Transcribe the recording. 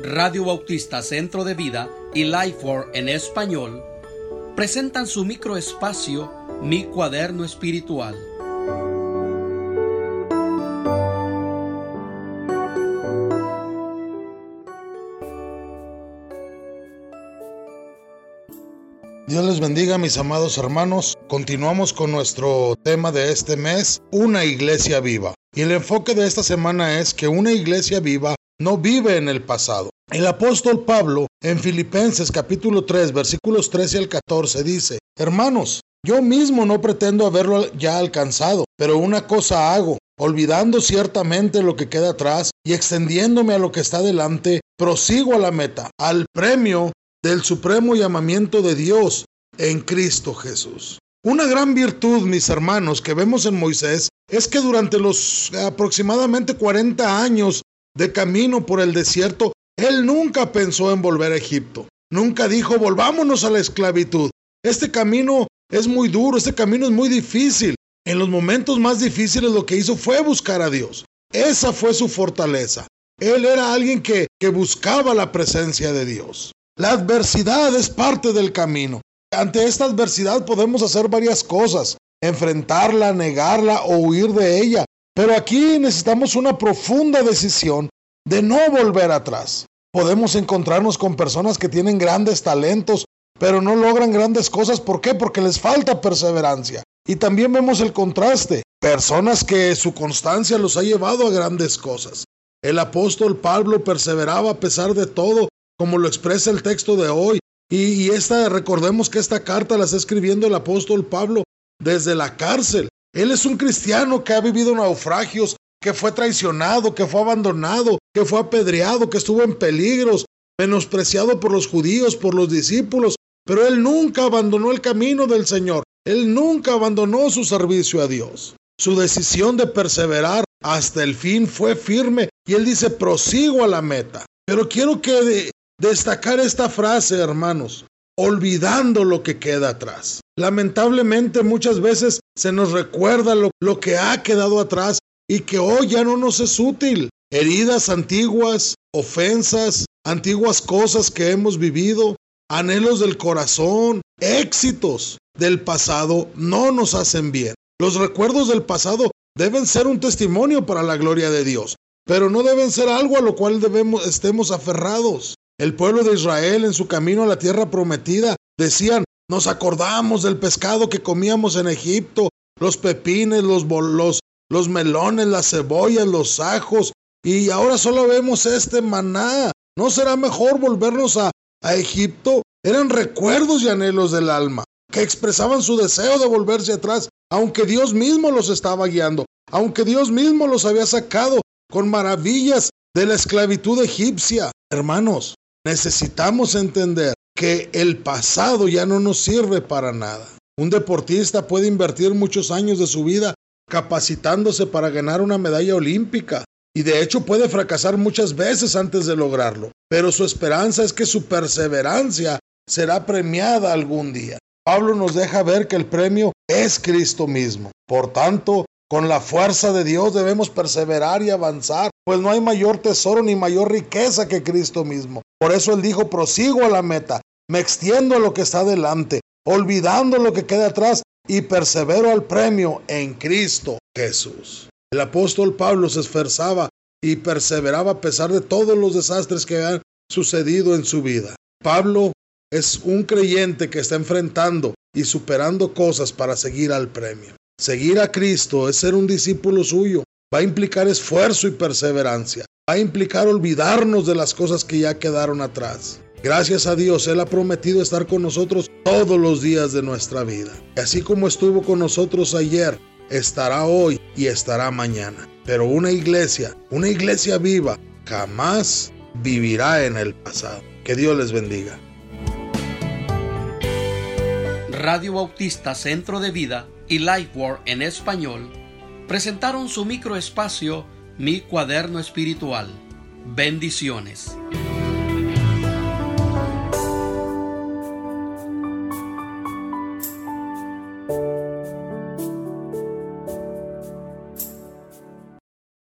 Radio Bautista Centro de Vida y Lifeword en español presentan su microespacio Mi Cuaderno Espiritual. Dios les bendiga, mis amados hermanos. Continuamos con nuestro tema de este mes, una iglesia viva. Y el enfoque de esta semana es que una iglesia viva no vive en el pasado. El apóstol Pablo, en Filipenses capítulo 3, versículos 13 al 14, dice: Hermanos, yo mismo no pretendo haberlo ya alcanzado, pero una cosa hago, olvidando ciertamente lo que queda atrás y extendiéndome a lo que está delante, prosigo a la meta, al premio del supremo llamamiento de Dios en Cristo Jesús. Una gran virtud, mis hermanos, que vemos en Moisés es que durante los aproximadamente 40 años de camino por el desierto, él nunca pensó en volver a Egipto. Nunca dijo: volvámonos a la esclavitud. Este camino es muy duro, este camino es muy difícil. En los momentos más difíciles lo que hizo fue buscar a Dios. Esa fue su fortaleza. Él era alguien que buscaba la presencia de Dios. La adversidad es parte del camino. Ante esta adversidad podemos hacer varias cosas: enfrentarla, negarla o huir de ella. Pero aquí necesitamos una profunda decisión de no volver atrás. Podemos encontrarnos con personas que tienen grandes talentos, pero no logran grandes cosas. ¿Por qué? Porque les falta perseverancia. Y también vemos el contraste: personas que su constancia los ha llevado a grandes cosas. El apóstol Pablo perseveraba a pesar de todo, como lo expresa el texto de hoy. Y recordemos que esta carta la está escribiendo el apóstol Pablo desde la cárcel. Él es un cristiano que ha vivido naufragios, que fue traicionado, que fue abandonado, que fue apedreado, que estuvo en peligros, menospreciado por los judíos, por los discípulos. Pero él nunca abandonó el camino del Señor. Él nunca abandonó su servicio a Dios. Su decisión de perseverar hasta el fin fue firme. Y él dice: prosigo a la meta. Pero quiero destacar esta frase, hermanos: olvidando lo que queda atrás. Lamentablemente muchas veces se nos recuerda lo que ha quedado atrás y que hoy ya no nos es útil. Heridas antiguas, ofensas, antiguas cosas que hemos vivido, anhelos del corazón, éxitos del pasado no nos hacen bien. Los recuerdos del pasado deben ser un testimonio para la gloria de Dios, pero no deben ser algo a lo cual estemos aferrados. El pueblo de Israel, en su camino a la tierra prometida, decían: nos acordamos del pescado que comíamos en Egipto, los pepines, los melones, las cebollas, los ajos, y ahora solo vemos este maná. ¿No será mejor volvernos a Egipto? Eran recuerdos y anhelos del alma, que expresaban su deseo de volverse atrás, aunque Dios mismo los estaba guiando, aunque Dios mismo los había sacado con maravillas de la esclavitud egipcia. Hermanos, necesitamos entender que el pasado ya no nos sirve para nada. Un deportista puede invertir muchos años de su vida capacitándose para ganar una medalla olímpica, y de hecho puede fracasar muchas veces antes de lograrlo, pero su esperanza es que su perseverancia será premiada algún día. Pablo nos deja ver que el premio es Cristo mismo. Por tanto, con la fuerza de Dios debemos perseverar y avanzar, pues no hay mayor tesoro ni mayor riqueza que Cristo mismo. Por eso él dijo: prosigo a la meta, me extiendo a lo que está delante, olvidando lo que queda atrás, y persevero al premio en Cristo Jesús. El apóstol Pablo se esforzaba y perseveraba a pesar de todos los desastres que han sucedido en su vida. Pablo es un creyente que está enfrentando y superando cosas para seguir al premio. Seguir a Cristo es ser un discípulo suyo. Va a implicar esfuerzo y perseverancia. Va a implicar olvidarnos de las cosas que ya quedaron atrás. Gracias a Dios, Él ha prometido estar con nosotros todos los días de nuestra vida. Y así como estuvo con nosotros ayer, estará hoy y estará mañana. Pero una iglesia viva, jamás vivirá en el pasado. Que Dios les bendiga. Radio Bautista Centro de Vida y Lifeword en español presentaron su microespacio Mi Cuaderno Espiritual. Bendiciones.